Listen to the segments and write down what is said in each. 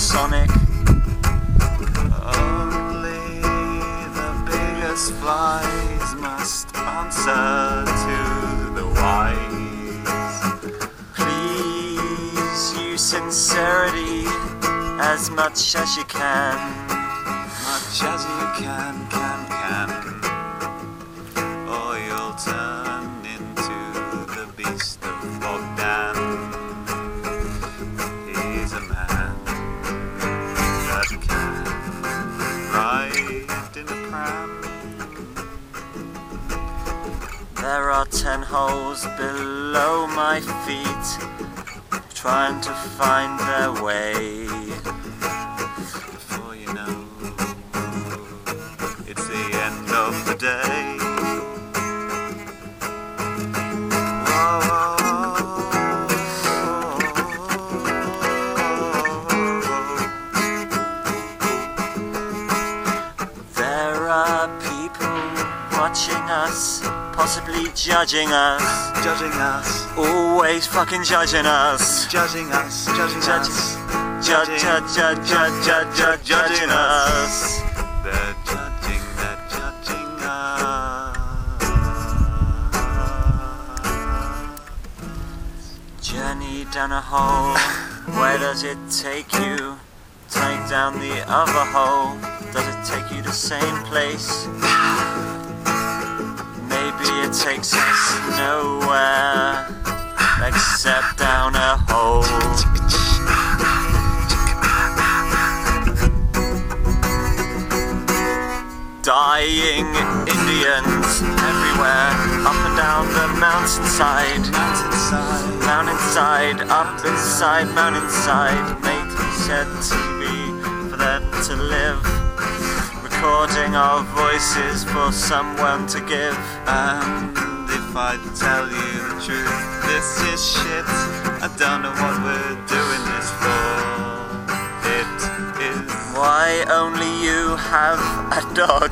supersonic. Only the biggest flies must answer to the wise. Please use sincerity as much as you can. Much as you can, or you'll turn into the beast of Bogdan. He's a man that can ride in a pram. There are 10 holes below my feet, trying to find their way. Before you know, it's the end of the day. There are people watching us, possibly judging us, always fucking judging us, judging us. judging us. They're judging us. Journey down a hole, where does it take you? Take down the other hole, does it take you the same place? Maybe it takes us nowhere, except down a hole. Dying Indians everywhere, up and down the mountainside, up inside, mountainside. Made to shed TV for them to live, recording our voices for someone to give. And if I tell you the truth, this is shit. I don't know what we're doing this for. It is Why only you have a dog?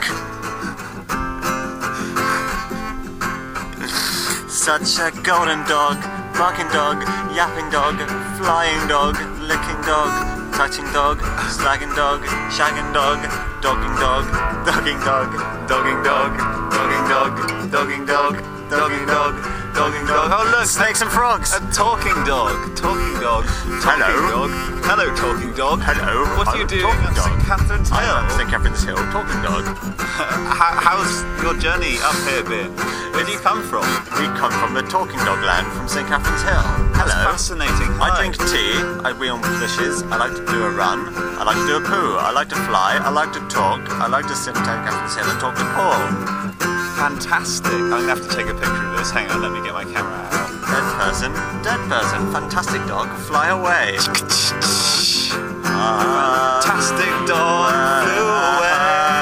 Such a golden dog, barking dog, yapping dog, flying dog, licking dog, touching dog, slagging dog, shagging dog, dogging dog, dogging dog, dogging dog, dogging dog, dogging dog, dogging dog, dogging dog. Oh look, snakes and frogs. a talking dog. Hello. Dog. Hello, talking dog. Hello. What are I'm you a doing talking at dog. St. Catherine's I am Hill? at St. Catherine's Hill, talking dog. How's your journey up here been? Where do you come from? We come from the talking dog land from St. Catherine's Hill. That's Hello. fascinating. I Hi. drink tea, I wheel fishes, I like to do a run, I like to do a poo, I like to fly, I like to talk, I like to sit at St. Catherine's Hill and talk to Paul. Fantastic. I'm going to have to take a picture of this. Hang on, let me get my camera out. Dead person, fantastic dog, fly away. Fantastic dog flew away.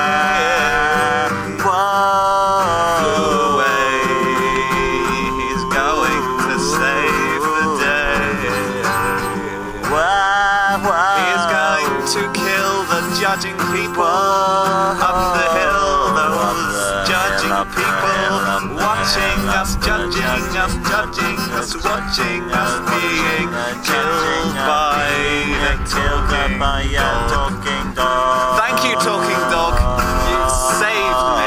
Flew away. He's going to save the day. He's going to kill the judging people up the hill. Those judging people watching us, judging us, watching us being killed by the talking dog. Thank you, talking dog. You saved me.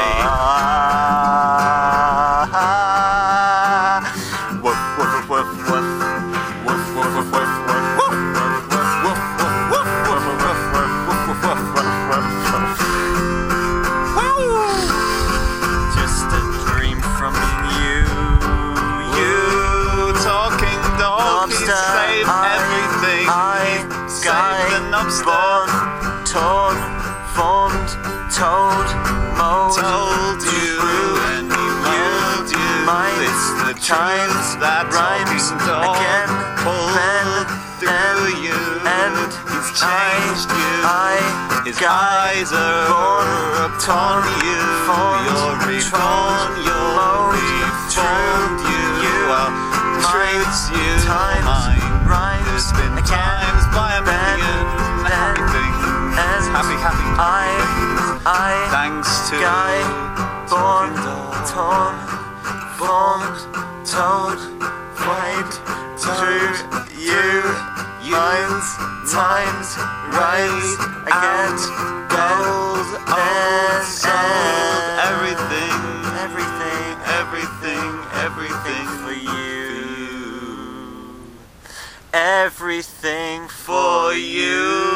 Woof, woof, woof, woof. Woof, woof, woof, woof, woof. Just a dream from you. You talking dog, he saved everything. Saved the knobster. Torn, formed, told, mold, Told you and he willed you. It's the truth that rhymes again, pulled through you. and He's changed you. His eyes are upon you. You're reborn. You're reformed. You are treats you. Mine. There's been times by a million. Happy things. Happy thanks to guy, born, talking dog. torn, formed, told, fight, through you, minds, times, rise. everything for you. Everything for you.